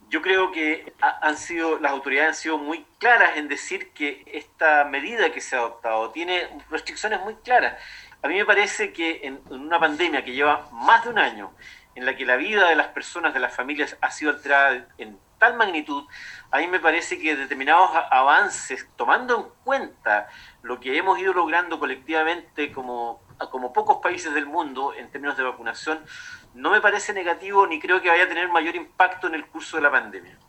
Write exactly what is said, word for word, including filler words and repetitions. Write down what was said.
Yo creo que ha- han sido, las autoridades han sido muy claras en decir que esta medida que se ha adoptado tiene restricciones muy claras. A mí me parece que en, en una pandemia que lleva más de un año, en la que la vida de las personas, de las familias, ha sido alterada en tal magnitud, a mí me parece que determinados avances, tomando en cuenta lo que hemos ido logrando colectivamente como, como pocos países del mundo en términos de vacunación, no me parece negativo ni creo que vaya a tener mayor impacto en el curso de la pandemia.